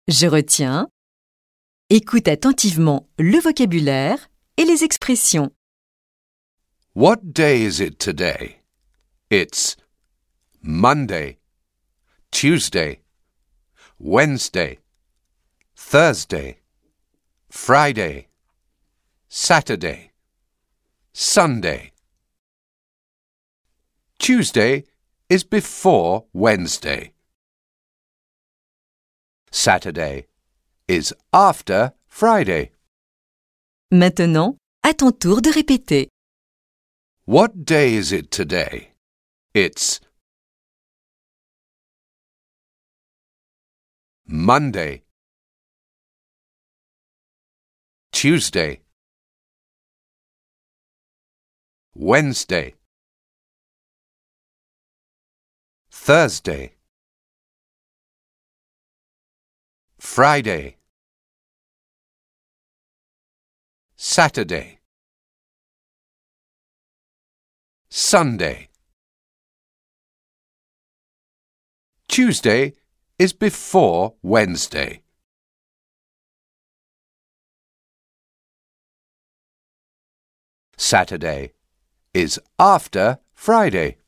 Je retiens. Écoute attentivement le vocabulaire et les expressions. What day is it today? It's Monday, Tuesday, Wednesday, Thursday, Friday, Saturday, Sunday. Tuesday is before Wednesday. Saturday is after Friday. Maintenant, à ton tour de répéter. What day is it today? It's Monday, Tuesday, Wednesday, Thursday, Friday, Saturday, Sunday. Tuesday is before Wednesday. Saturday is after Friday.